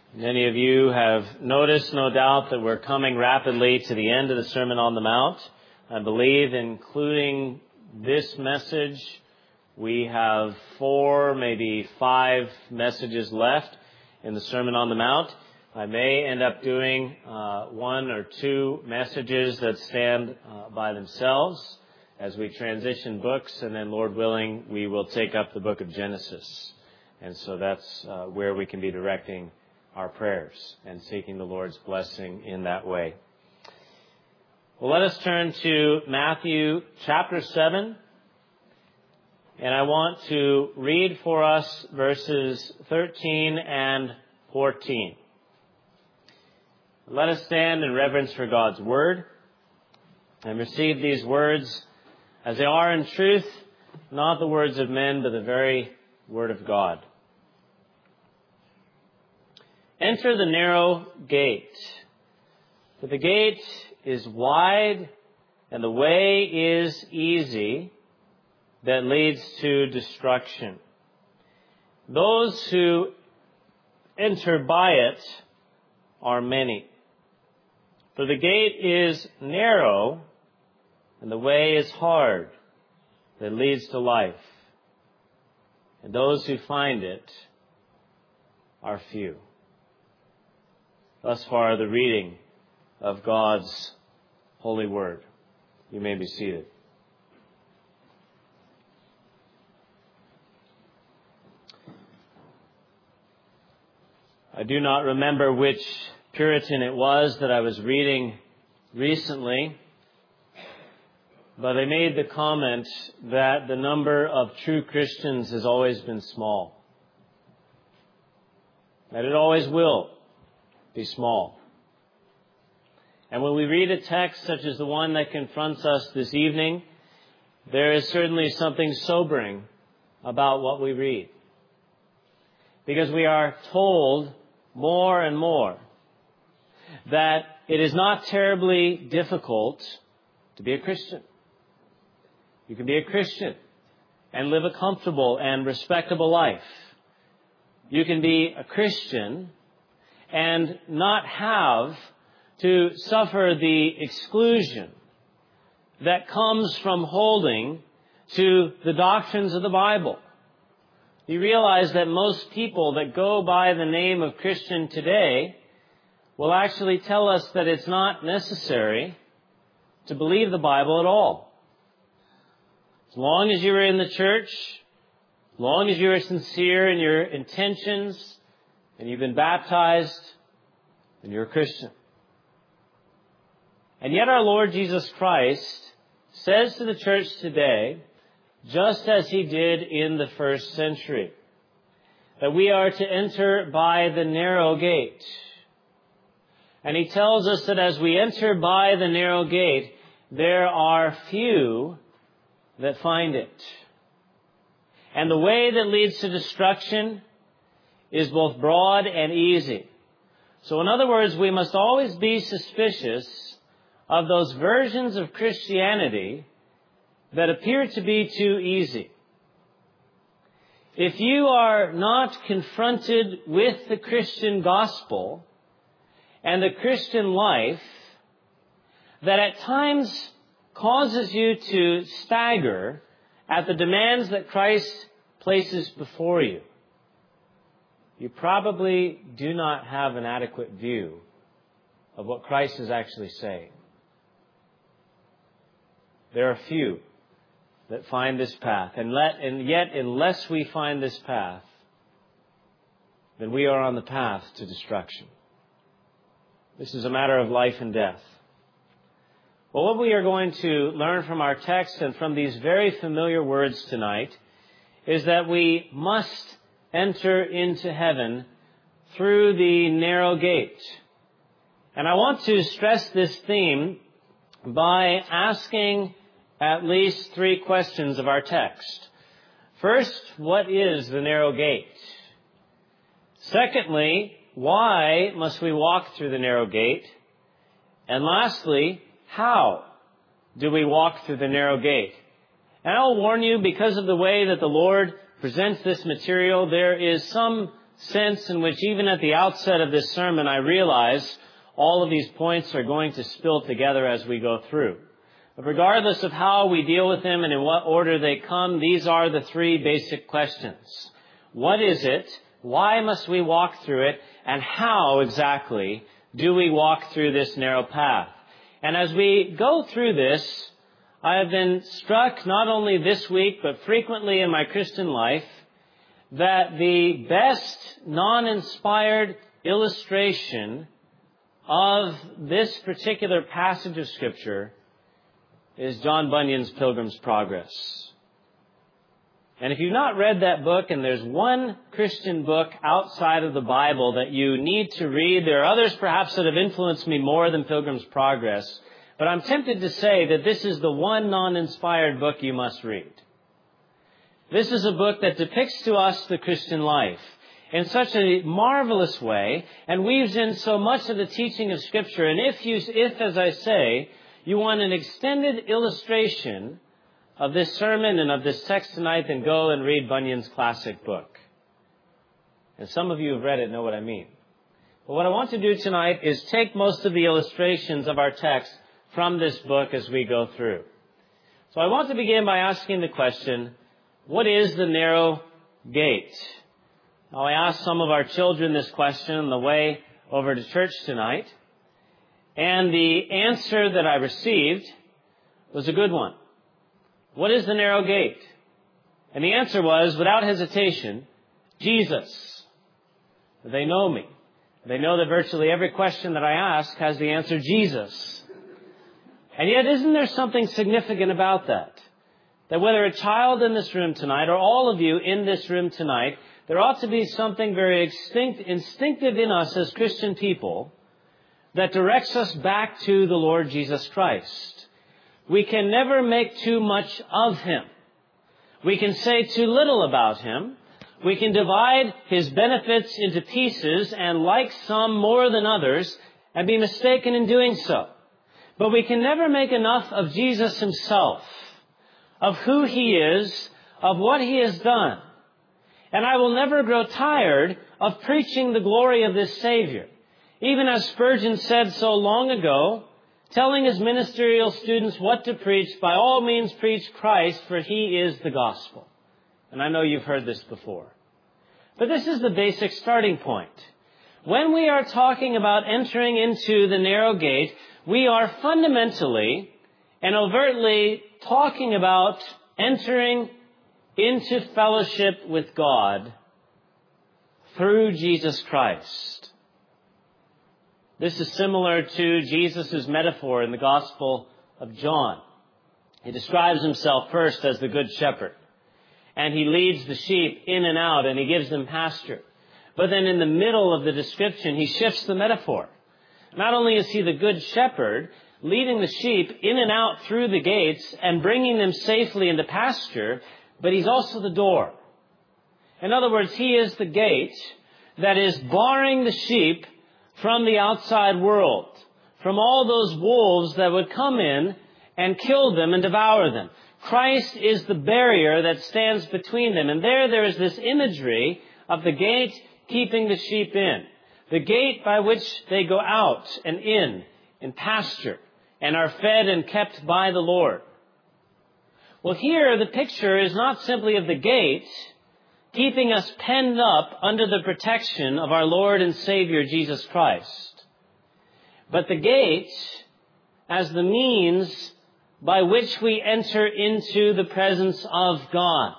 Many of you have noticed, no doubt, that we're coming rapidly to the end of the Sermon on the Mount. I believe, including this message, we have 4, maybe 5 messages left in the Sermon on the Mount. I may end up doing 1 or 2 messages that stand by themselves as we transition books, and then, Lord willing, we will take up the book of Genesis. And so that's where we can be directing our prayers and seeking the Lord's blessing in that way. Well, let us turn to Matthew chapter 7, and I want to read for us verses 13 and 14. Let us stand in reverence for God's Word and receive these words as they are in truth, not the words of men, but the very Word of God. Enter the narrow gate, for the gate is wide and the way is easy that leads to destruction. Those who enter by it are many. For the gate is narrow and the way is hard that leads to life, and those who find it are few. Thus far, the reading of God's holy word. You may be seated. I do not remember which Puritan it was that I was reading recently, but they made the comment that the number of true Christians has always been small, that it always will be small. And when we read a text such as the one that confronts us this evening, there is certainly something sobering about what we read. Because we are told more and more that it is not terribly difficult to be a Christian. You can be a Christian and live a comfortable and respectable life. You can be a Christian and not have to suffer the exclusion that comes from holding to the doctrines of the Bible. You realize that most people that go by the name of Christian today will actually tell us that it's not necessary to believe the Bible at all. As long as you are in the church, as long as you are sincere in your intentions, and you've been baptized, and you're a Christian. And yet our Lord Jesus Christ says to the church today, just as he did in the first century, that we are to enter by the narrow gate. And he tells us that as we enter by the narrow gate, there are few that find it. And the way that leads to destruction is both broad and easy. So in other words, we must always be suspicious of those versions of Christianity that appear to be too easy. If you are not confronted with the Christian gospel and the Christian life that at times causes you to stagger at the demands that Christ places before you, you probably do not have an adequate view of what Christ is actually saying. There are few that find this path. And yet, unless we find this path, then we are on the path to destruction. This is a matter of life and death. Well, what we are going to learn from our text and from these very familiar words tonight is that we must enter into heaven through the narrow gate. And I want to stress this theme by asking at least 3 questions of our text. First, what is the narrow gate? Secondly, why must we walk through the narrow gate? And lastly, how do we walk through the narrow gate? And I'll warn you, because of the way that the Lord presents this material, there is some sense in which even at the outset of this sermon, I realize all of these points are going to spill together as we go through. But regardless of how we deal with them and in what order they come, these are the three basic questions. What is it? Why must we walk through it? And how exactly do we walk through this narrow path? And as we go through this, I have been struck not only this week, but frequently in my Christian life, that the best non-inspired illustration of this particular passage of Scripture is John Bunyan's Pilgrim's Progress. And if you've not read that book, and there's one Christian book outside of the Bible that you need to read, there are others perhaps that have influenced me more than Pilgrim's Progress, but I'm tempted to say that this is the one non-inspired book you must read. This is a book that depicts to us the Christian life in such a marvelous way and weaves in so much of the teaching of Scripture. And if, as I say, you want an extended illustration of this sermon and of this text tonight, then go and read Bunyan's classic book. And some of you who've read it know what I mean. But what I want to do tonight is take most of the illustrations of our text from this book as we go through. So I want to begin by asking the question, what is the narrow gate? Now, I asked some of our children this question on the way over to church tonight, and the answer that I received was a good one. What is the narrow gate? And the answer was, without hesitation, Jesus. They know me. They know that virtually every question that I ask has the answer Jesus. And yet, isn't there something significant about that? That whether a child in this room tonight or all of you in this room tonight, there ought to be something very instinctive in us as Christian people that directs us back to the Lord Jesus Christ. We can never make too much of Him. We can say too little about Him. We can divide His benefits into pieces and like some more than others and be mistaken in doing so. But we can never make enough of Jesus Himself, of who He is, of what He has done. And I will never grow tired of preaching the glory of this Savior. Even as Spurgeon said so long ago, telling his ministerial students what to preach, by all means preach Christ, for He is the gospel. And I know you've heard this before. But this is the basic starting point. When we are talking about entering into the narrow gate, we are fundamentally and overtly talking about entering into fellowship with God through Jesus Christ. This is similar to Jesus' metaphor in the Gospel of John. He describes Himself first as the Good Shepherd. And He leads the sheep in and out and He gives them pasture. But then in the middle of the description, He shifts the metaphor. Not only is He the Good Shepherd, leading the sheep in and out through the gates and bringing them safely into pasture, but He's also the door. In other words, He is the gate that is barring the sheep from the outside world, from all those wolves that would come in and kill them and devour them. Christ is the barrier that stands between them. And there is this imagery of the gate keeping the sheep in. The gate by which they go out and in pasture, and are fed and kept by the Lord. Well, here the picture is not simply of the gate keeping us penned up under the protection of our Lord and Savior Jesus Christ, but the gate as the means by which we enter into the presence of God.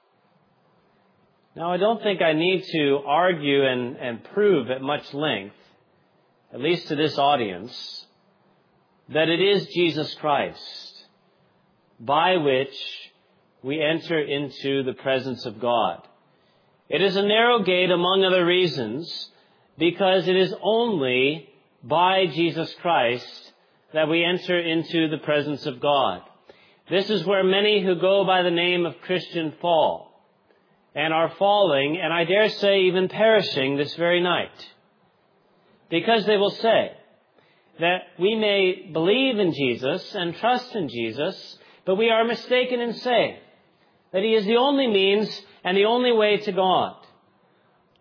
Now, I don't think I need to argue and prove at much length, at least to this audience, that it is Jesus Christ by which we enter into the presence of God. It is a narrow gate, among other reasons, because it is only by Jesus Christ that we enter into the presence of God. This is where many who go by the name of Christian fall, and are falling, and I dare say even perishing this very night. Because they will say that we may believe in Jesus and trust in Jesus, but we are mistaken in saying that He is the only means and the only way to God.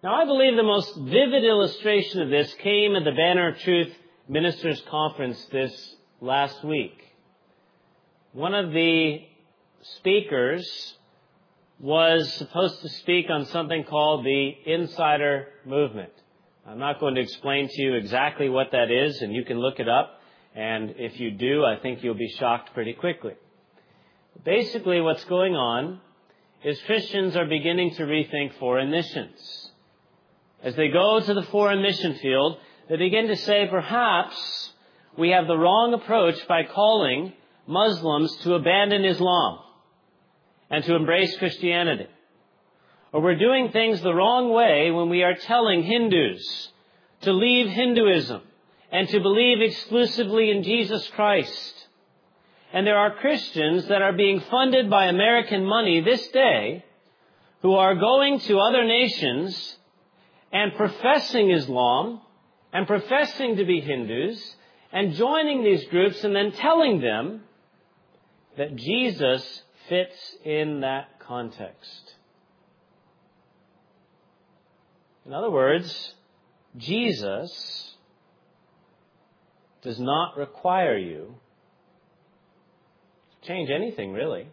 Now, I believe the most vivid illustration of this came at the Banner of Truth Ministers' Conference this last week. One of the speakers was supposed to speak on something called the Insider Movement. I'm not going to explain to you exactly what that is, and you can look it up. And if you do, I think you'll be shocked pretty quickly. Basically, what's going on is Christians are beginning to rethink foreign missions. As they go to the foreign mission field, they begin to say, perhaps we have the wrong approach by calling Muslims to abandon Islam and to embrace Christianity. Or we're doing things the wrong way when we are telling Hindus to leave Hinduism and to believe exclusively in Jesus Christ. And there are Christians that are being funded by American money this day who are going to other nations and professing Islam and professing to be Hindus and joining these groups and then telling them that Jesus fits in that context. In other words, Jesus does not require you to change anything, really.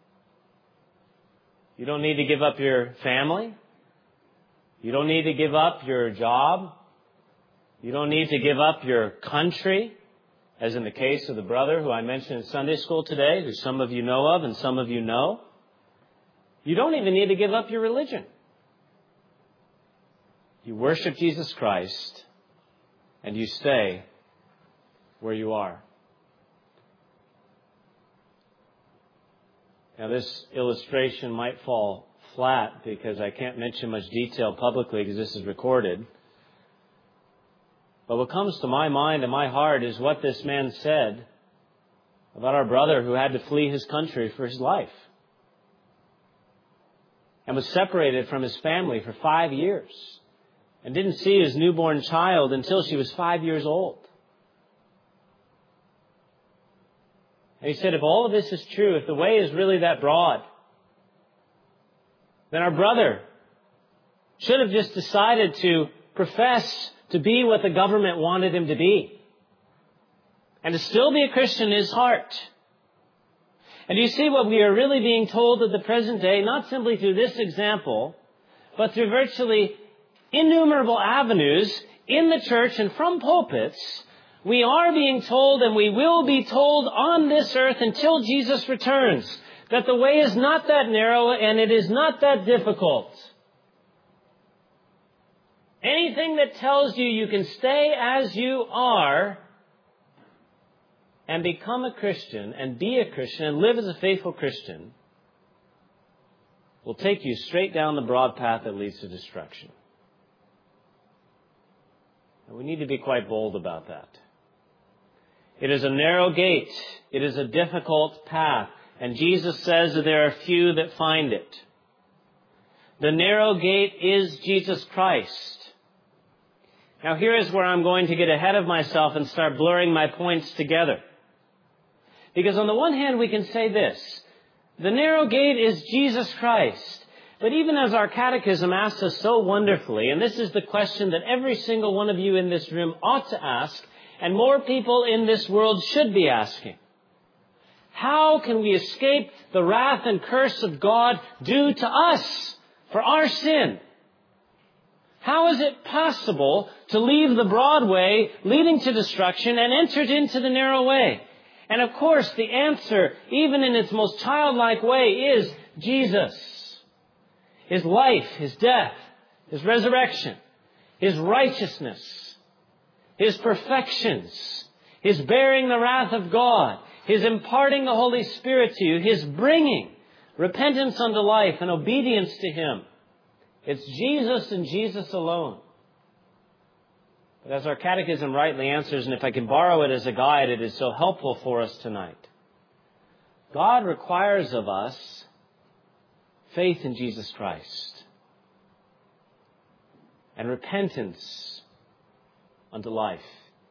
You don't need to give up your family. You don't need to give up your job. You don't need to give up your country, as in the case of the brother who I mentioned in Sunday school today, who some of you know of and some of you know. You don't even need to give up your religion. You worship Jesus Christ, and you stay where you are. Now, this illustration might fall flat because I can't mention much detail publicly because this is recorded. But what comes to my mind and my heart is what this man said about our brother who had to flee his country for his life and was separated from his family for 5 years and didn't see his newborn child until she was 5 years old. And he said, if all of this is true, if the way is really that broad, then our brother should have just decided to profess to be what the government wanted him to be and to still be a Christian in his heart. And you see what we are really being told at the present day, not simply through this example, but through virtually innumerable avenues in the church and from pulpits. We are being told, and we will be told on this earth until Jesus returns, that the way is not that narrow and it is not that difficult. Anything that tells you you can stay as you are and become a Christian and be a Christian and live as a faithful Christian will take you straight down the broad path that leads to destruction. And we need to be quite bold about that. It is a narrow gate. It is a difficult path. And Jesus says that there are few that find it. The narrow gate is Jesus Christ. Now here is where I'm going to get ahead of myself and start blurring my points together. Because on the one hand we can say this, the narrow gate is Jesus Christ. But even as our catechism asks us so wonderfully, and this is the question that every single one of you in this room ought to ask, and more people in this world should be asking, how can we escape the wrath and curse of God due to us for our sin? How is it possible to leave the broad way leading to destruction and enter into the narrow way? And of course, the answer, even in its most childlike way, is Jesus. His life, His death, His resurrection, His righteousness, His perfections, His bearing the wrath of God, His imparting the Holy Spirit to you, His bringing repentance unto life and obedience to Him. It's Jesus and Jesus alone. But as our catechism rightly answers, and if I can borrow it as a guide, it is so helpful for us tonight. God requires of us faith in Jesus Christ and repentance unto life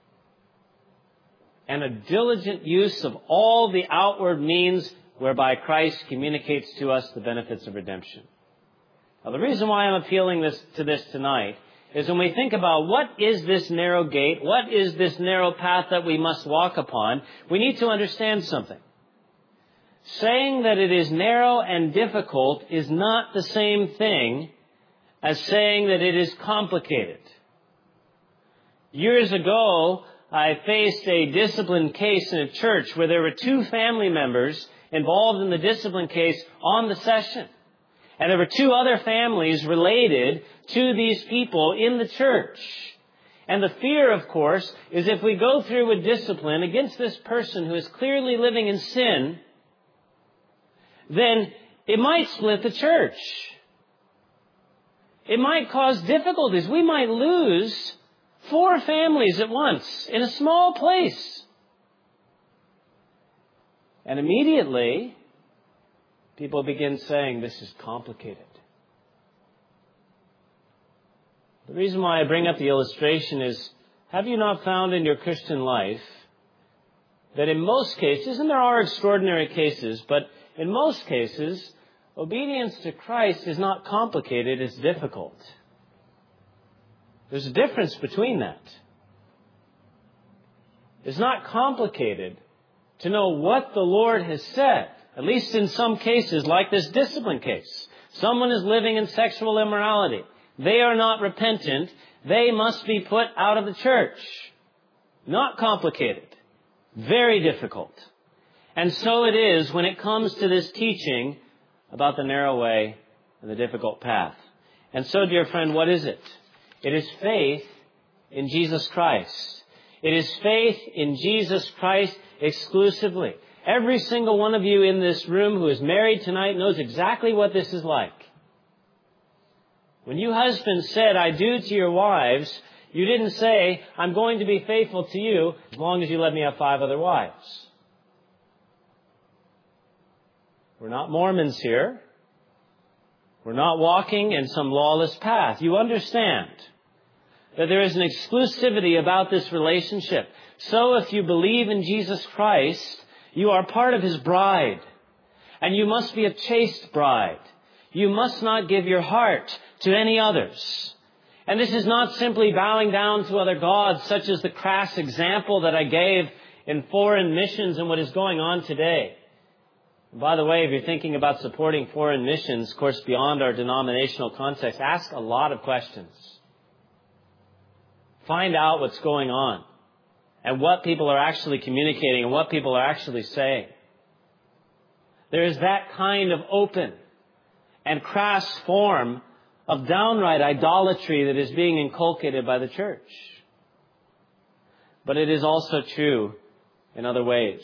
and a diligent use of all the outward means whereby Christ communicates to us the benefits of redemption. Now, the reason why I'm appealing to this tonight is when we think about what is this narrow gate, what is this narrow path that we must walk upon, we need to understand something. Saying that it is narrow and difficult is not the same thing as saying that it is complicated. Years ago, I faced a discipline case in a church where there were 2 family members involved in the discipline case on the session. And there were 2 other families related to these people in the church. And the fear, of course, is if we go through with discipline against this person who is clearly living in sin, then it might split the church. It might cause difficulties. We might lose 4 families at once in a small place. And immediately, people begin saying this is complicated. The reason why I bring up the illustration is, have you not found in your Christian life that in most cases, and there are extraordinary cases, but in most cases, obedience to Christ is not complicated, it's difficult. There's a difference between that. It's not complicated to know what the Lord has said, at least in some cases, like this discipline case. Someone is living in sexual immorality. They are not repentant. They must be put out of the church. Not complicated. Very difficult. And so it is when it comes to this teaching about the narrow way and the difficult path. And so, dear friend, what is it? It is faith in Jesus Christ. It is faith in Jesus Christ exclusively. Every single one of you in this room who is married tonight knows exactly what this is like. When you husbands said, I do to your wives, you didn't say, I'm going to be faithful to you as long as you let me have 5 other wives. We're not Mormons here. We're not walking in some lawless path. You understand that there is an exclusivity about this relationship. So if you believe in Jesus Christ, you are part of His bride. And you must be a chaste bride. You must not give your heart to any others. And this is not simply bowing down to other gods, such as the crass example that I gave in foreign missions and what is going on today. And by the way, if you're thinking about supporting foreign missions, of course, beyond our denominational context, ask a lot of questions. Find out what's going on and what people are actually communicating and what people are actually saying. There is that kind of open and crass form of downright idolatry that is being inculcated by the church. But it is also true in other ways.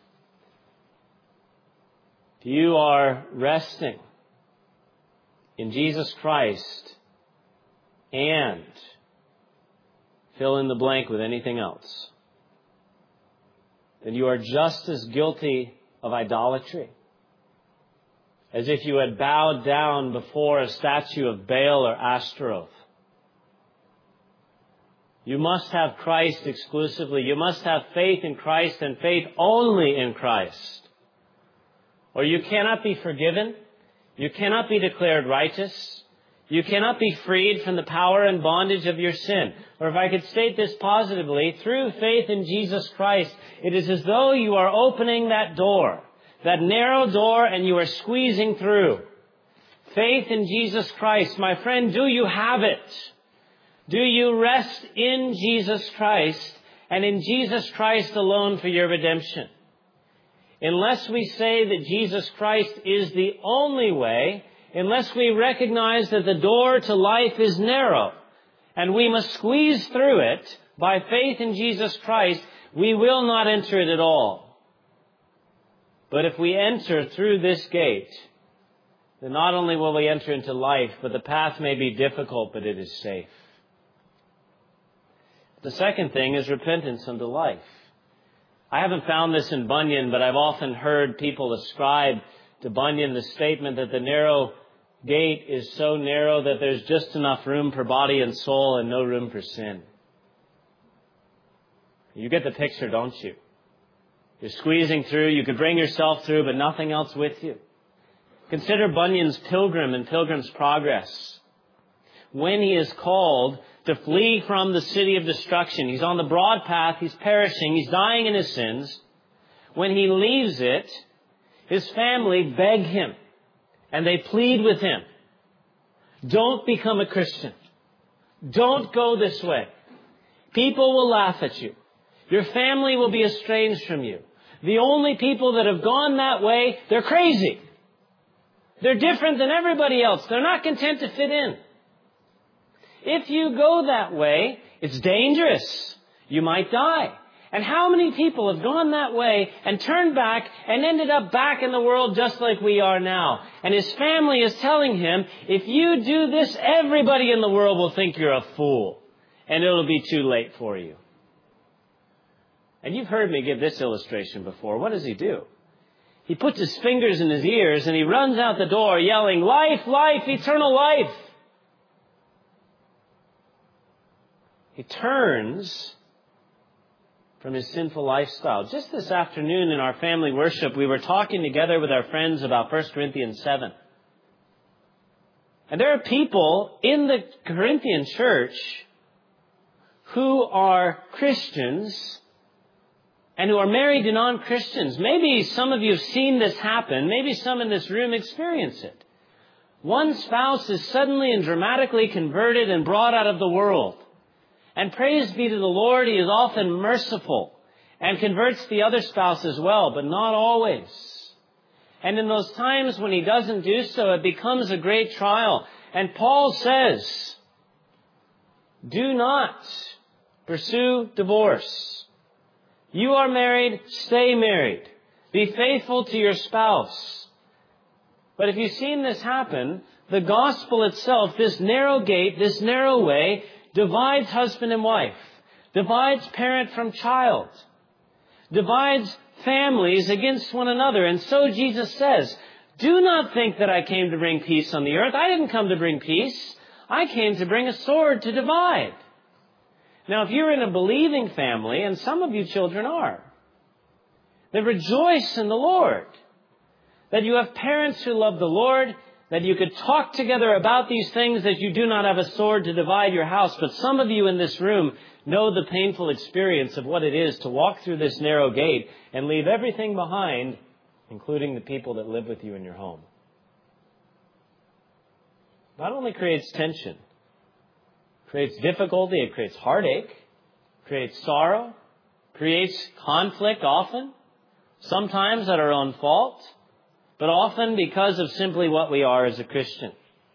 If you are resting in Jesus Christ and fill in the blank with anything else, then you are just as guilty of idolatry as if you had bowed down before a statue of Baal or Ashtaroth. You must have Christ exclusively. You must have faith in Christ and faith only in Christ. Or you cannot be forgiven. You cannot be declared righteous. You cannot be freed from the power and bondage of your sin. Or if I could state this positively, through faith in Jesus Christ, it is as though you are opening that door, that narrow door, and you are squeezing through. Faith in Jesus Christ. My friend, do you have it? Do you rest in Jesus Christ and in Jesus Christ alone for your redemption? Unless we say that Jesus Christ is the only way, unless we recognize that the door to life is narrow and we must squeeze through it by faith in Jesus Christ, we will not enter it at all. But if we enter through this gate, then not only will we enter into life, but the path may be difficult, but it is safe. The second thing is repentance unto life. I haven't found this in Bunyan, but I've often heard people ascribe to Bunyan the statement that the narrow gate is so narrow that there's just enough room for body and soul and no room for sin. You get the picture, don't you? You're squeezing through. You could bring yourself through, but nothing else with you. Consider Bunyan's Pilgrim in Pilgrim's Progress. When he is called to flee from the city of destruction, he's on the broad path, he's perishing, he's dying in his sins. When he leaves it, his family beg him and they plead with him. Don't become a Christian. Don't go this way. People will laugh at you. Your family will be estranged from you. The only people that have gone that way, they're crazy. They're different than everybody else. They're not content to fit in. If you go that way, it's dangerous. You might die. And how many people have gone that way and turned back and ended up back in the world just like we are now? And his family is telling him, if you do this, everybody in the world will think you're a fool. And it'll be too late for you. And you've heard me give this illustration before. What does he do? He puts his fingers in his ears and he runs out the door yelling, life, life, eternal life. He turns from his sinful lifestyle. Just this afternoon in our family worship, we were talking together with our friends about 1 Corinthians 7. And there are people in the Corinthian church who are Christians and who are married to non-Christians. Maybe some of you have seen this happen. Maybe some in this room experience it. One spouse is suddenly and dramatically converted and brought out of the world. And praise be to the Lord, he is often merciful and converts the other spouse as well, but not always. And in those times when he doesn't do so, it becomes a great trial. And Paul says, do not pursue divorce. You are married, stay married. Be faithful to your spouse. But if you've seen this happen, the gospel itself, this narrow gate, this narrow way, divides husband and wife, divides parent from child, divides families against one another. And so Jesus says, do not think that I came to bring peace on the earth. I didn't come to bring peace. I came to bring a sword to divide. Now, if you're in a believing family, and some of you children are, then rejoice in the Lord that you have parents who love the Lord, that you could talk together about these things, that you do not have a sword to divide your house. But some of you in this room know the painful experience of what it is to walk through this narrow gate and leave everything behind, including the people that live with you in your home. Not only creates tension, creates difficulty, it creates heartache, creates sorrow, creates conflict often, sometimes at our own fault, but often because of simply what we are as a Christian.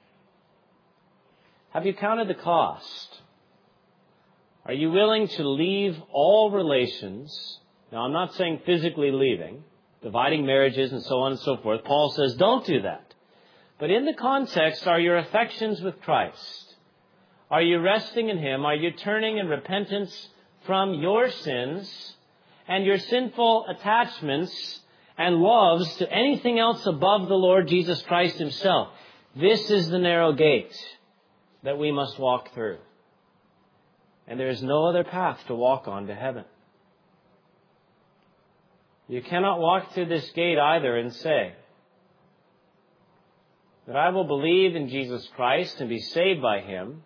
Have you counted the cost? Are you willing to leave all relations? Now, I'm not saying physically leaving, dividing marriages and so on and so forth. Paul says, don't do that. But in the context, are your affections with Christ? Are you resting in him? Are you turning in repentance from your sins and your sinful attachments and loves to anything else above the Lord Jesus Christ himself? This is the narrow gate that we must walk through. And there is no other path to walk on to heaven. You cannot walk through this gate either and say that I will believe in Jesus Christ and be saved by him,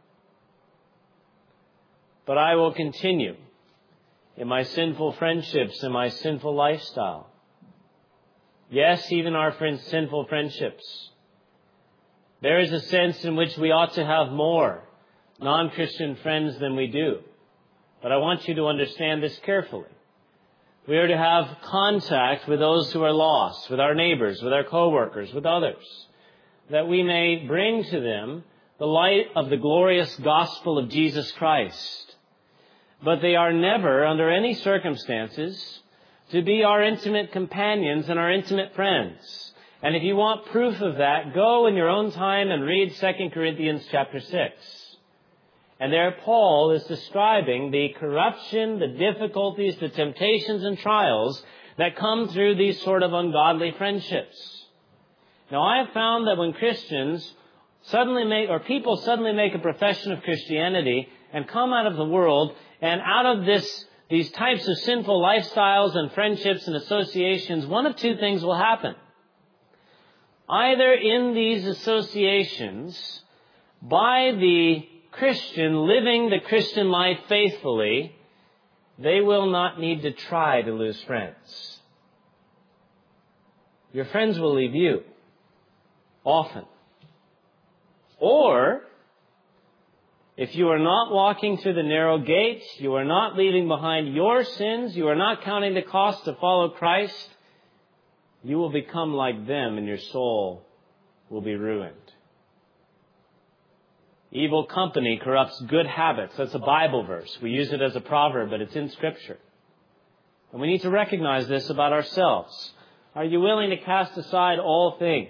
but I will continue in my sinful friendships and my sinful lifestyle. Yes, even our friends' sinful friendships. There is a sense in which we ought to have more non-Christian friends than we do. But I want you to understand this carefully. We are to have contact with those who are lost, with our neighbors, with our co-workers, with others, that we may bring to them the light of the glorious gospel of Jesus Christ. But they are never, under any circumstances, to be our intimate companions and our intimate friends. And if you want proof of that, go in your own time and read 2 Corinthians chapter 6. And there Paul is describing the corruption, the difficulties, the temptations and trials that come through these sort of ungodly friendships. Now, I have found that when Christians people suddenly make a profession of Christianity and come out of the world and out of these types of sinful lifestyles and friendships and associations, one of two things will happen. either in these associations, by the Christian living the Christian life faithfully, they will not need to try to lose friends. Your friends will leave you, often. Or, if you are not walking through the narrow gate, you are not leaving behind your sins, you are not counting the cost to follow Christ, you will become like them and your soul will be ruined. Evil company corrupts good habits. That's a Bible verse. We use it as a proverb, but it's in Scripture. And we need to recognize this about ourselves. Are you willing to cast aside all things?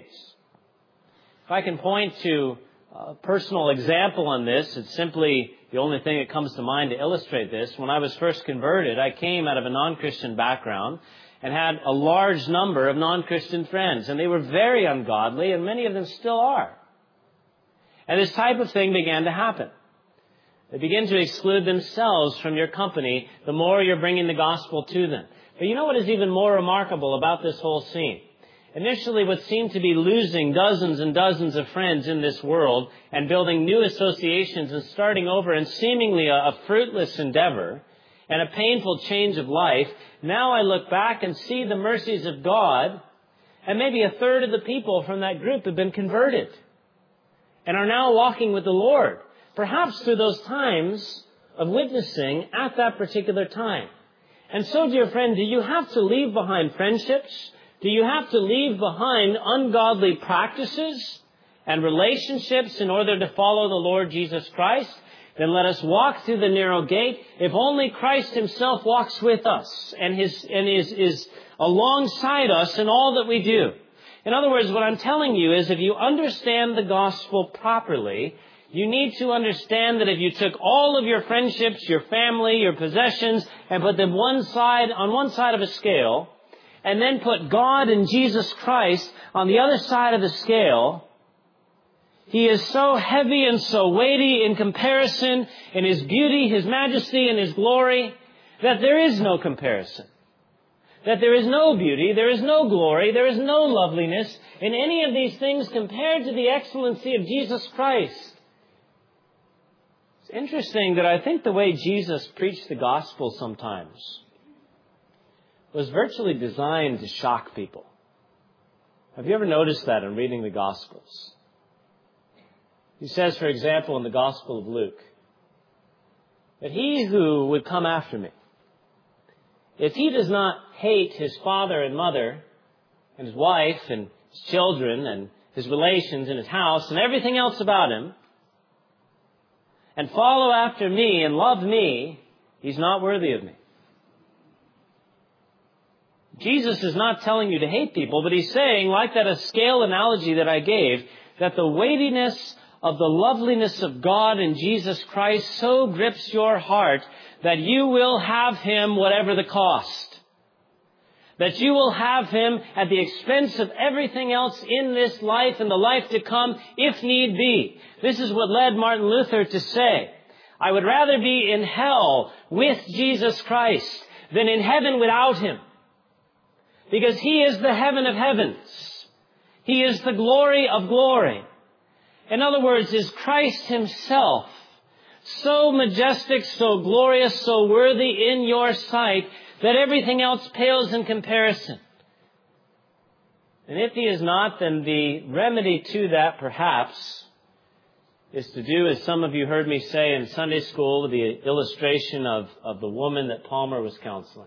If I can point to a personal example on this, it's simply the only thing that comes to mind to illustrate this. When I was first converted, I came out of a non-Christian background and had a large number of non-Christian friends. And they were very ungodly, and many of them still are. And this type of thing began to happen. They begin to exclude themselves from your company the more you're bringing the gospel to them. But you know what is even more remarkable about this whole scene? Initially, what seemed to be losing dozens and dozens of friends in this world and building new associations and starting over in seemingly a fruitless endeavor and a painful change of life, now I look back and see the mercies of God, and maybe a third of the people from that group have been converted and are now walking with the Lord, perhaps through those times of witnessing at that particular time. And so, dear friend, do you have to leave behind friendships? Do you have to leave behind ungodly practices and relationships in order to follow the Lord Jesus Christ? Then let us walk through the narrow gate. If only Christ himself walks with us and is alongside us in all that we do. In other words, what I'm telling you is if you understand the gospel properly, you need to understand that if you took all of your friendships, your family, your possessions, and put them on one side of a scale, and then put God and Jesus Christ on the other side of the scale, He is so heavy and so weighty in comparison in His beauty, His majesty, and His glory, that there is no comparison. That there is no beauty, there is no glory, there is no loveliness in any of these things compared to the excellency of Jesus Christ. It's interesting that I think the way Jesus preached the gospel sometimes was virtually designed to shock people. Have you ever noticed that in reading the Gospels? He says, for example, in the Gospel of Luke, that he who would come after me, if he does not hate his father and mother and his wife and his children and his relations and his house and everything else about him, and follow after me and love me, he's not worthy of me. Jesus is not telling you to hate people, but he's saying, like that scale analogy that I gave, that the weightiness of the loveliness of God in Jesus Christ so grips your heart that you will have Him whatever the cost. That you will have Him at the expense of everything else in this life and the life to come, if need be. This is what led Martin Luther to say, I would rather be in hell with Jesus Christ than in heaven without Him. Because He is the heaven of heavens. He is the glory of glory. In other words, is Christ Himself so majestic, so glorious, so worthy in your sight that everything else pales in comparison? And if He is not, then the remedy to that, perhaps, is to do as some of you heard me say in Sunday school with the illustration of the woman that Palmer was counseling.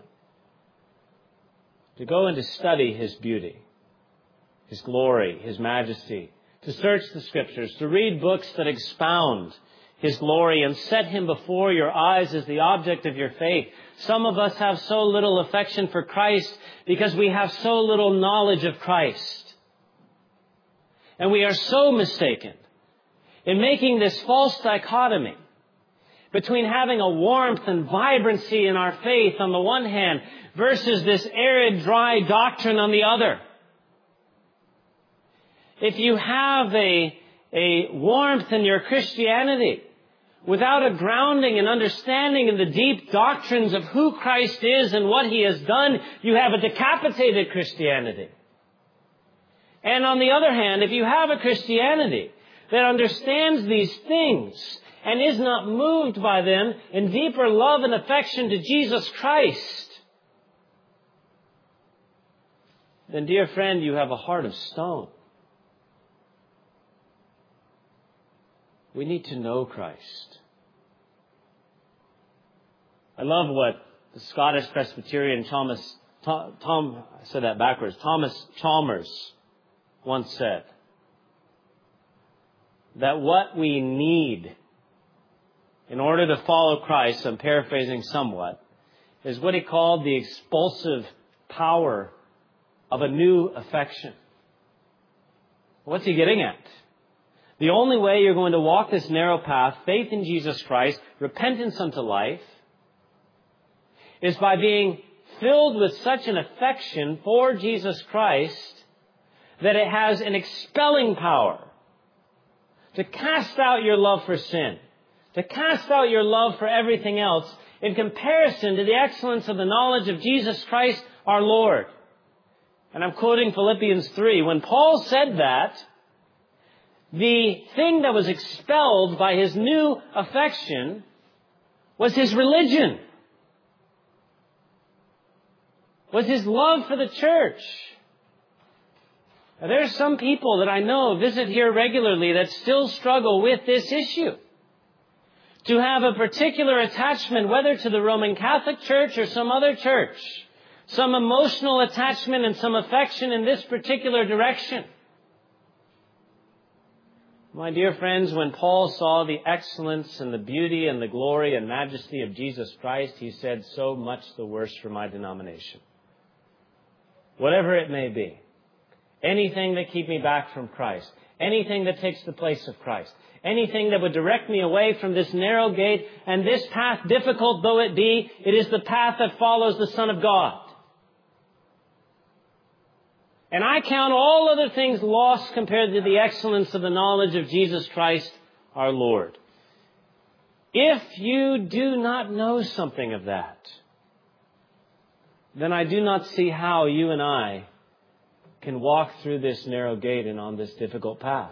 To go and to study His beauty, His glory, His majesty, to search the Scriptures, to read books that expound His glory and set Him before your eyes as the object of your faith. Some of us have so little affection for Christ because we have so little knowledge of Christ. And we are so mistaken in making this false dichotomy between having a warmth and vibrancy in our faith on the one hand versus this arid, dry doctrine on the other. If you have a warmth in your Christianity without a grounding and understanding in the deep doctrines of who Christ is and what He has done, you have a decapitated Christianity. And on the other hand, if you have a Christianity that understands these things and is not moved by them in deeper love and affection to Jesus Christ, then, dear friend, you have a heart of stone. We need to know Christ. I love what the Scottish Presbyterian Thomas Chalmers once said. That what we need in order to follow Christ, I'm paraphrasing somewhat, is what he called the expulsive power of a new affection. What's he getting at? The only way you're going to walk this narrow path, faith in Jesus Christ, repentance unto life, is by being filled with such an affection for Jesus Christ that it has an expelling power to cast out your love for sin, to cast out your love for everything else in comparison to the excellence of the knowledge of Jesus Christ our Lord. And I'm quoting Philippians 3. When Paul said that, the thing that was expelled by his new affection was his religion, was his love for the church. Now, there are some people that I know visit here regularly that still struggle with this issue. To have a particular attachment, whether to the Roman Catholic Church or some other church, some emotional attachment and some affection in this particular direction. My dear friends, when Paul saw the excellence and the beauty and the glory and majesty of Jesus Christ, he said, so much the worse for my denomination. Whatever it may be. Anything that keep me back from Christ. Anything that takes the place of Christ. Anything that would direct me away from this narrow gate and this path, difficult though it be, it is the path that follows the Son of God. And I count all other things lost compared to the excellence of the knowledge of Jesus Christ our Lord. If you do not know something of that, then I do not see how you and I can walk through this narrow gate and on this difficult path.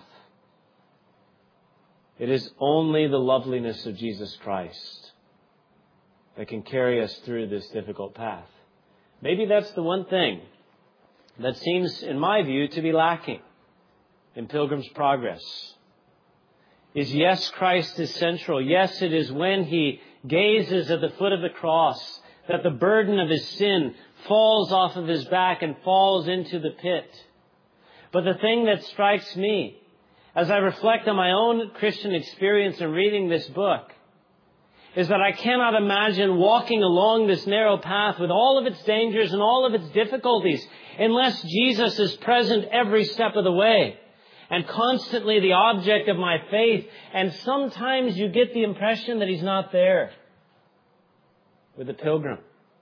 It is only the loveliness of Jesus Christ that can carry us through this difficult path. Maybe that's the one thing that seems, in my view, to be lacking in Pilgrim's Progress. Is yes, Christ is central. Yes, it is when he gazes at the foot of the cross that the burden of his sin falls off of his back and falls into the pit. But the thing that strikes me as I reflect on my own Christian experience in reading this book is that I cannot imagine walking along this narrow path with all of its dangers and all of its difficulties unless Jesus is present every step of the way and constantly the object of my faith. And sometimes you get the impression that he's not there with the pilgrim.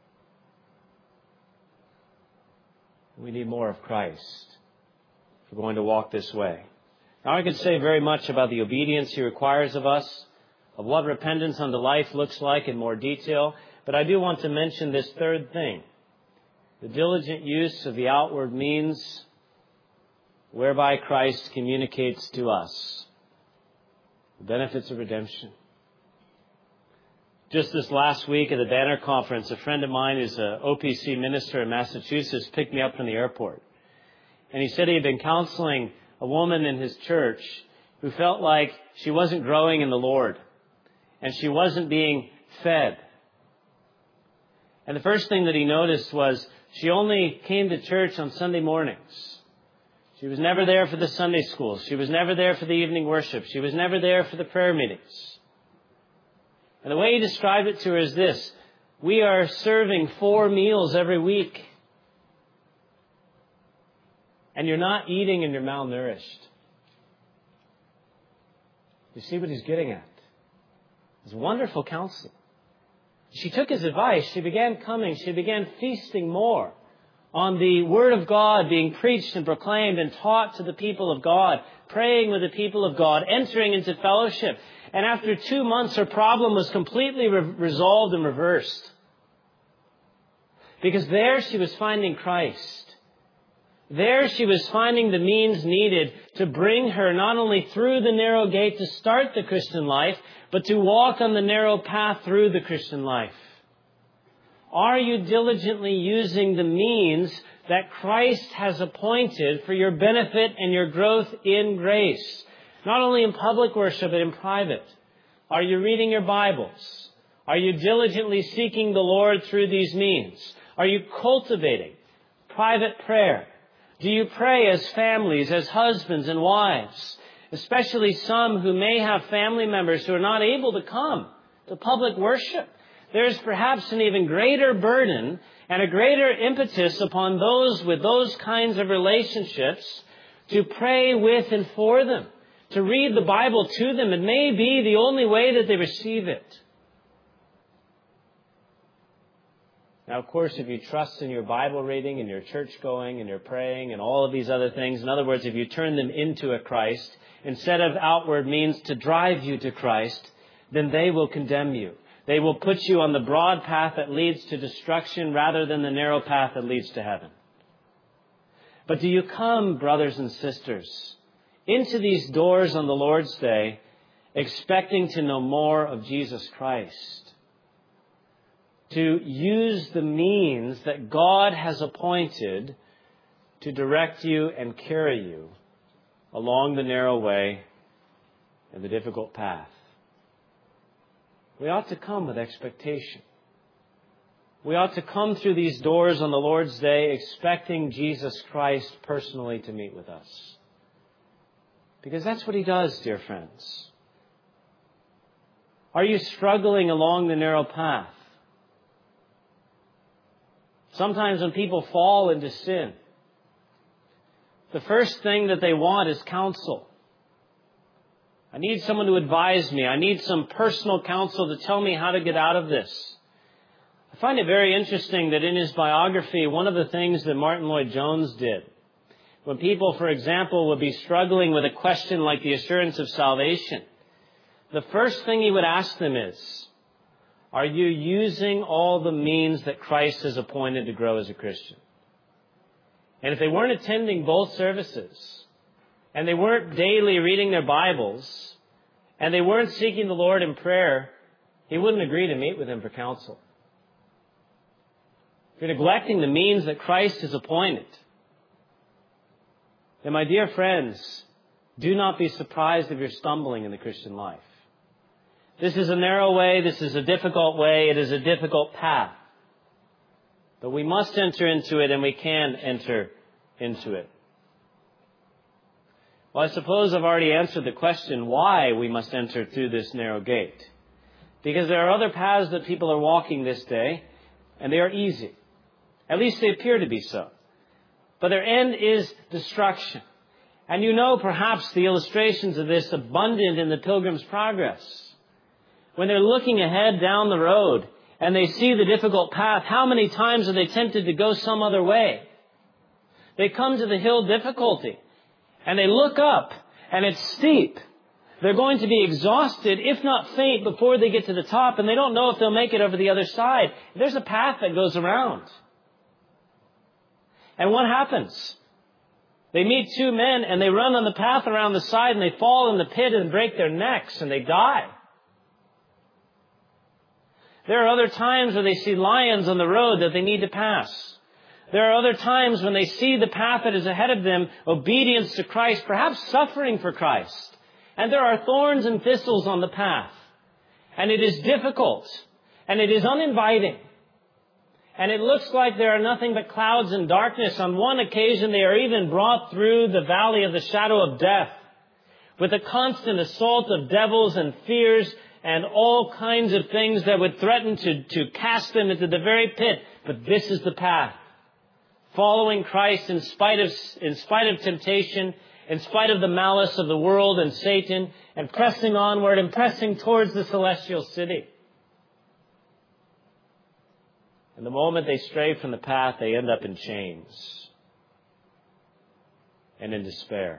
We need more of Christ if we're going to walk this way. Now, I could say very much about the obedience he requires of us, of what repentance unto life looks like in more detail, but I do want to mention this third thing, the diligent use of the outward means whereby Christ communicates to us the benefits of redemption. Just this last week at the Banner Conference, a friend of mine who's an OPC minister in Massachusetts picked me up from the airport. And he said he had been counseling a woman in his church who felt like she wasn't growing in the Lord and she wasn't being fed. And the first thing that he noticed was she only came to church on Sunday mornings. She was never there for the Sunday school. She was never there for the evening worship. She was never there for the prayer meetings. And the way he described it to her is this: we are serving 4 meals every week. And you're not eating and you're malnourished. You see what he's getting at? It's wonderful counsel. She took his advice. She began coming. She began feasting more on the Word of God being preached and proclaimed and taught to the people of God, praying with the people of God, entering into fellowship. And after 2 months, her problem was completely resolved and reversed. Because there she was finding Christ, There she was finding the means needed to bring her not only through the narrow gate to start the Christian life, but to walk on the narrow path through the Christian life. Are you diligently using the means that Christ has appointed for your benefit and your growth in grace? Not only in public worship, but in private. Are you reading your Bibles? Are you diligently seeking the Lord through these means? Are you cultivating private prayer? Do you pray as families, as husbands and wives? Especially some who may have family members who are not able to come to public worship. There is perhaps an even greater burden and a greater impetus upon those with those kinds of relationships to pray with and for them, to read the Bible to them. It may be the only way that they receive it. Now, of course, if you trust in your Bible reading and your church going and your praying and all of these other things, in other words, if you turn them into a Christ, instead of outward means to drive you to Christ, then they will condemn you. They will put you on the broad path that leads to destruction rather than the narrow path that leads to heaven. But do you come, brothers and sisters, into these doors on the Lord's Day expecting to know more of Jesus Christ? To use the means that God has appointed to direct you and carry you along the narrow way and the difficult path. We ought to come with expectation. We ought to come through these doors on the Lord's Day expecting Jesus Christ personally to meet with us. Because that's what He does, dear friends. Are you struggling along the narrow path? Sometimes when people fall into sin, the first thing that they want is counsel. I need someone to advise me. I need some personal counsel to tell me how to get out of this. I find it very interesting that in his biography, one of the things that Martin Lloyd-Jones did, when people, for example, would be struggling with a question like the assurance of salvation, the first thing he would ask them is, are you using all the means that Christ has appointed to grow as a Christian? And if they weren't attending both services, and they weren't daily reading their Bibles, and they weren't seeking the Lord in prayer, he wouldn't agree to meet with him for counsel. If you're neglecting the means that Christ has appointed, then my dear friends, do not be surprised if you're stumbling in the Christian life. This is a narrow way. This is a difficult way. It is a difficult path. But we must enter into it, and we can enter into it. Well, I suppose I've already answered the question why we must enter through this narrow gate. Because there are other paths that people are walking this day, and they are easy. At least they appear to be so. But their end is destruction. And you know perhaps the illustrations of this abundant in the Pilgrim's Progress. When they're looking ahead down the road and they see the difficult path, how many times are they tempted to go some other way? They come to the hill difficulty and they look up and it's steep. They're going to be exhausted, if not faint, before they get to the top, and they don't know if they'll make it over the other side. There's a path that goes around. And what happens? They meet two men and they run on the path around the side and they fall in the pit and break their necks and they die. There are other times where they see lions on the road that they need to pass. There are other times when they see the path that is ahead of them, obedience to Christ, perhaps suffering for Christ. And there are thorns and thistles on the path. And it is difficult. And it is uninviting. And it looks like there are nothing but clouds and darkness. On one occasion, they are even brought through the valley of the shadow of death with a constant assault of devils and fears and all kinds of things that would threaten to cast them into the very pit. But this is the path. Following Christ in spite of temptation, in spite of the malice of the world and Satan, and pressing onward and pressing towards the celestial city. And the moment they stray from the path, they end up in chains and in despair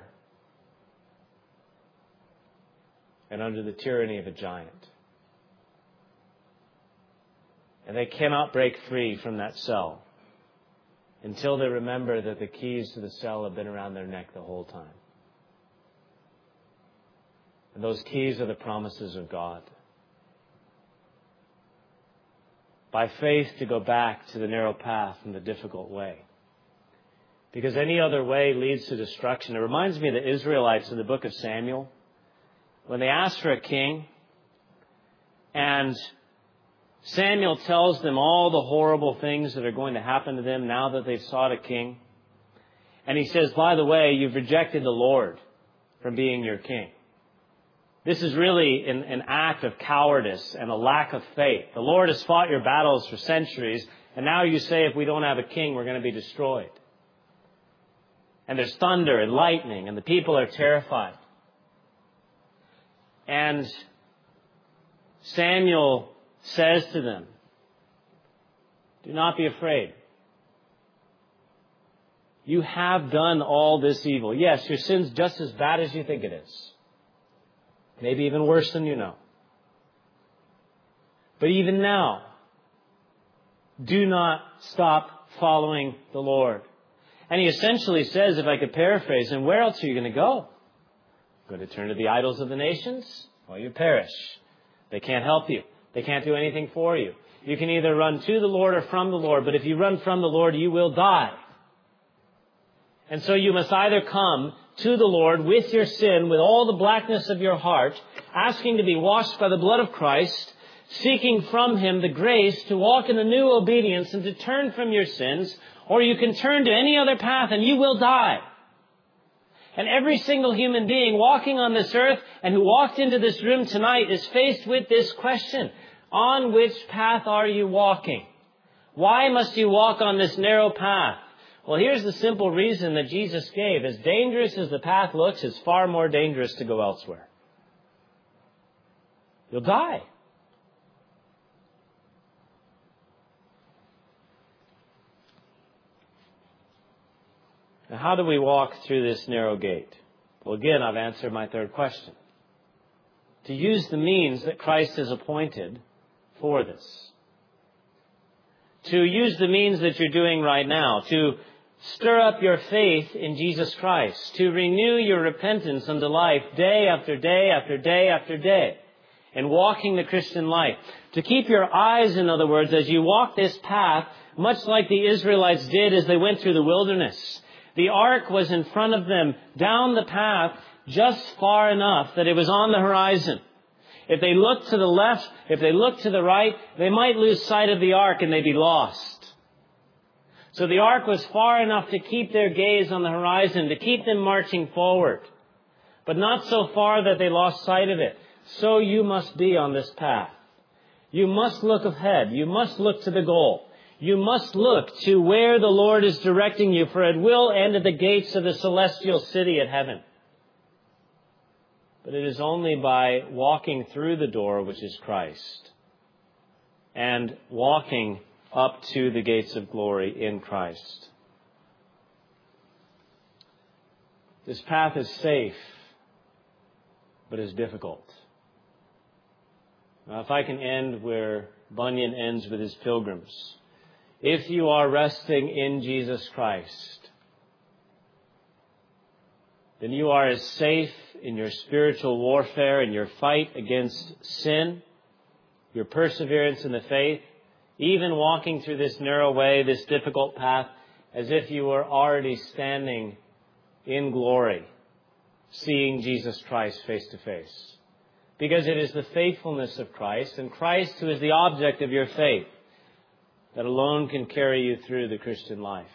and under the tyranny of a giant. And they cannot break free from that cell until they remember that the keys to the cell have been around their neck the whole time. And those keys are the promises of God. By faith, to go back to the narrow path and the difficult way. Because any other way leads to destruction. It reminds me of the Israelites in the book of Samuel. When they asked for a king, and Samuel tells them all the horrible things that are going to happen to them now that they've sought a king. And he says, by the way, you've rejected the Lord from being your king. This is really an act of cowardice and a lack of faith. The Lord has fought your battles for centuries, and now you say if we don't have a king, we're going to be destroyed. And there's thunder and lightning, and the people are terrified. And Samuel says to them, do not be afraid. You have done all this evil. Yes, your sin's just as bad as you think it is. Maybe even worse than you know. But even now, do not stop following the Lord. And he essentially says, if I could paraphrase him, where else are you going to go? Going to turn to the idols of the nations? Well, you perish. They can't help you. They can't do anything for you. You can either run to the Lord or from the Lord, but if you run from the Lord, you will die. And so you must either come to the Lord with your sin, with all the blackness of your heart, asking to be washed by the blood of Christ, seeking from Him the grace to walk in the new obedience and to turn from your sins, or you can turn to any other path and you will die. And every single human being walking on this earth and who walked into this room tonight is faced with this question. On which path are you walking? Why must you walk on this narrow path? Well, here's the simple reason that Jesus gave. As dangerous as the path looks, it's far more dangerous to go elsewhere. You'll die. Now, how do we walk through this narrow gate? Well, again, I've answered my third question. To use the means that Christ has appointed for this. To use the means that you're doing right now. To stir up your faith in Jesus Christ. To renew your repentance unto life day after day after day after day. In walking the Christian life. To keep your eyes, in other words, as you walk this path, much like the Israelites did as they went through the wilderness. The ark was in front of them down the path just far enough that it was on the horizon. If they looked to the left, if they looked to the right, they might lose sight of the ark and they'd be lost. So the ark was far enough to keep their gaze on the horizon, to keep them marching forward. But not so far that they lost sight of it. So you must be on this path. You must look ahead. You must look to the goal. You must look to where the Lord is directing you, for it will end at the gates of the celestial city at heaven. But it is only by walking through the door, which is Christ, and walking up to the gates of glory in Christ. This path is safe, but is difficult. Now, if I can end where Bunyan ends with his pilgrims. If you are resting in Jesus Christ, then you are as safe in your spiritual warfare, in your fight against sin, your perseverance in the faith, even walking through this narrow way, this difficult path, as if you were already standing in glory, seeing Jesus Christ face to face. Because it is the faithfulness of Christ, and Christ who is the object of your faith, that alone can carry you through the Christian life.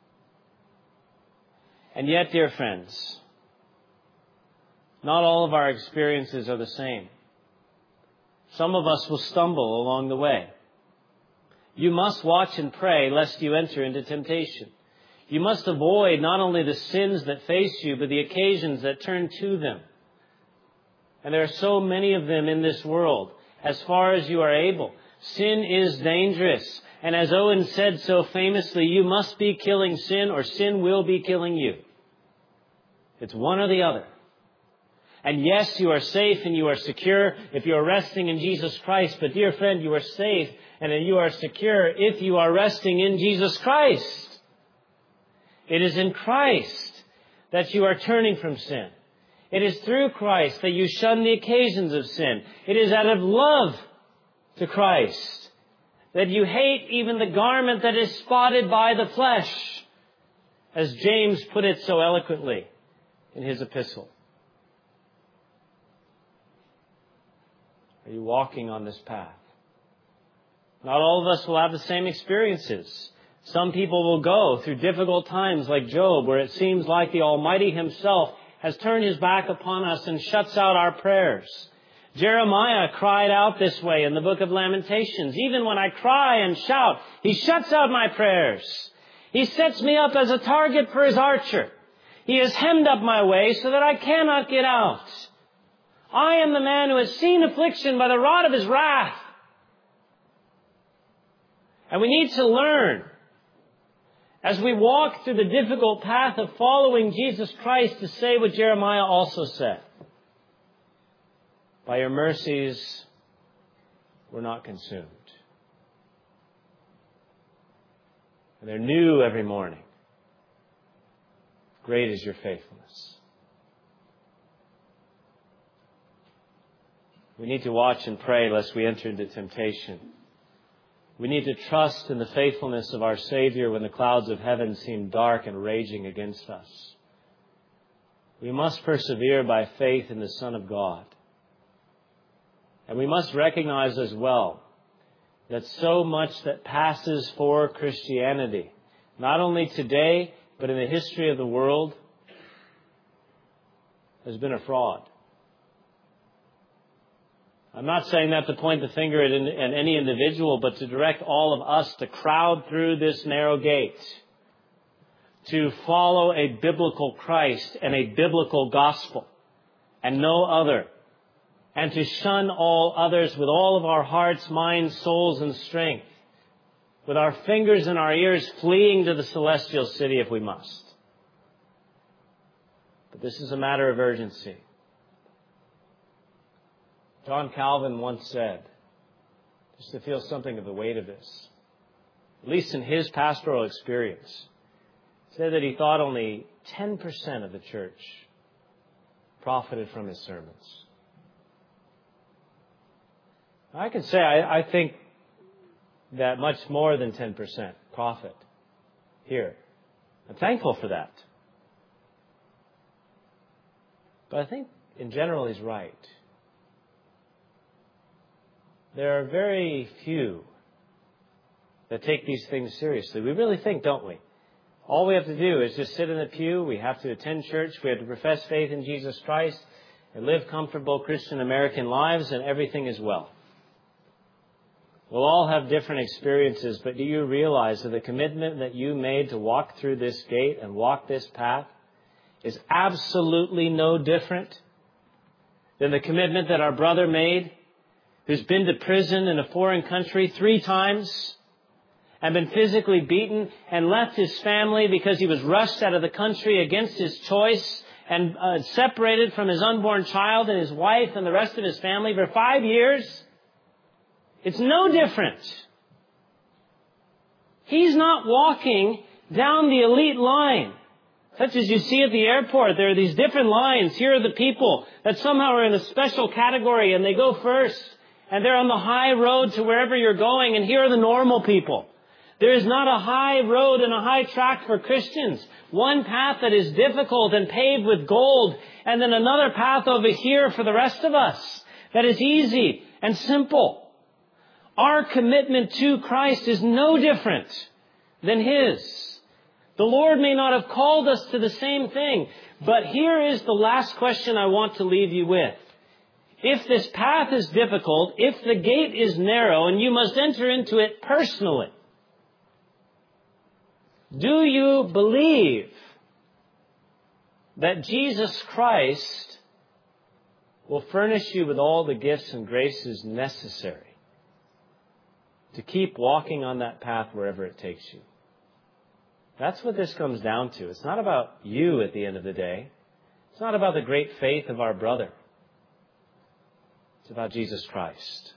And yet, dear friends, not all of our experiences are the same. Some of us will stumble along the way. You must watch and pray lest you enter into temptation. You must avoid not only the sins that face you, but the occasions that turn to them. And there are so many of them in this world, as far as you are able. Sin is dangerous. And as Owen said so famously, you must be killing sin or sin will be killing you. It's one or the other. And yes, you are safe and you are secure if you are resting in Jesus Christ. But dear friend, you are safe and you are secure if you are resting in Jesus Christ. It is in Christ that you are turning from sin. It is through Christ that you shun the occasions of sin. It is out of love to Christ that you hate even the garment that is spotted by the flesh, as James put it so eloquently in his epistle. Are you walking on this path? Not all of us will have the same experiences. Some people will go through difficult times like Job, where it seems like the Almighty Himself has turned His back upon us and shuts out our prayers. Jeremiah cried out this way in the book of Lamentations. Even when I cry and shout, He shuts out my prayers. He sets me up as a target for His archer. He has hemmed up my way so that I cannot get out. I am the man who has seen affliction by the rod of His wrath. And we need to learn, as we walk through the difficult path of following Jesus Christ, to say what Jeremiah also said. By your mercies, we're not consumed. And they're new every morning. Great is your faithfulness. We need to watch and pray lest we enter into temptation. We need to trust in the faithfulness of our Savior when the clouds of heaven seem dark and raging against us. We must persevere by faith in the Son of God. And we must recognize as well that so much that passes for Christianity, not only today, but in the history of the world, has been a fraud. I'm not saying that to point the finger at any individual, but to direct all of us to crowd through this narrow gate, to follow a biblical Christ and a biblical gospel and no other, and to shun all others with all of our hearts, minds, souls, and strength, with our fingers and our ears fleeing to the celestial city if we must. But this is a matter of urgency. John Calvin once said, just to feel something of the weight of this, at least in his pastoral experience, said that he thought only 10% of the church profited from his sermons. I can say I think that much more than 10% profit here. I'm thankful for that. But I think in general he's right. There are very few that take these things seriously. We really think, don't we? All we have to do is just sit in the pew. We have to attend church. We have to profess faith in Jesus Christ and live comfortable Christian American lives, and everything is well. We'll all have different experiences, but do you realize that the commitment that you made to walk through this gate and walk this path is absolutely no different than the commitment that our brother made, who's been to prison in a foreign country 3 times and been physically beaten and left his family because he was rushed out of the country against his choice and separated from his unborn child and his wife and the rest of his family for 5 years? It's no different. He's not walking down the elite line, such as you see at the airport. There are these different lines. Here are the people that somehow are in a special category and they go first. And they're on the high road to wherever you're going. And here are the normal people. There is not a high road and a high track for Christians. One path that is difficult and paved with gold. And then another path over here for the rest of us that is easy and simple. Our commitment to Christ is no different than His. The Lord may not have called us to the same thing. But here is the last question I want to leave you with. If this path is difficult, if the gate is narrow and you must enter into it personally, do you believe that Jesus Christ will furnish you with all the gifts and graces necessary to keep walking on that path wherever it takes you? That's what this comes down to. It's not about you at the end of the day. It's not about the great faith of our brother. It's about Jesus Christ,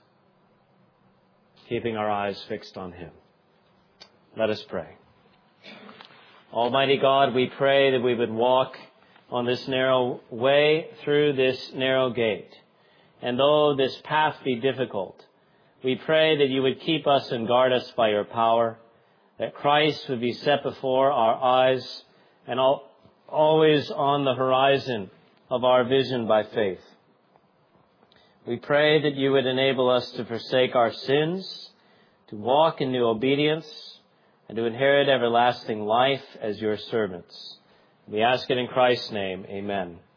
keeping our eyes fixed on Him. Let us pray. Almighty God, we pray that we would walk on this narrow way through this narrow gate. And though this path be difficult, we pray that you would keep us and guard us by your power, that Christ would be set before our eyes and always on the horizon of our vision by faith. We pray that you would enable us to forsake our sins, to walk in new obedience, and to inherit everlasting life as your servants. We ask it in Christ's name. Amen.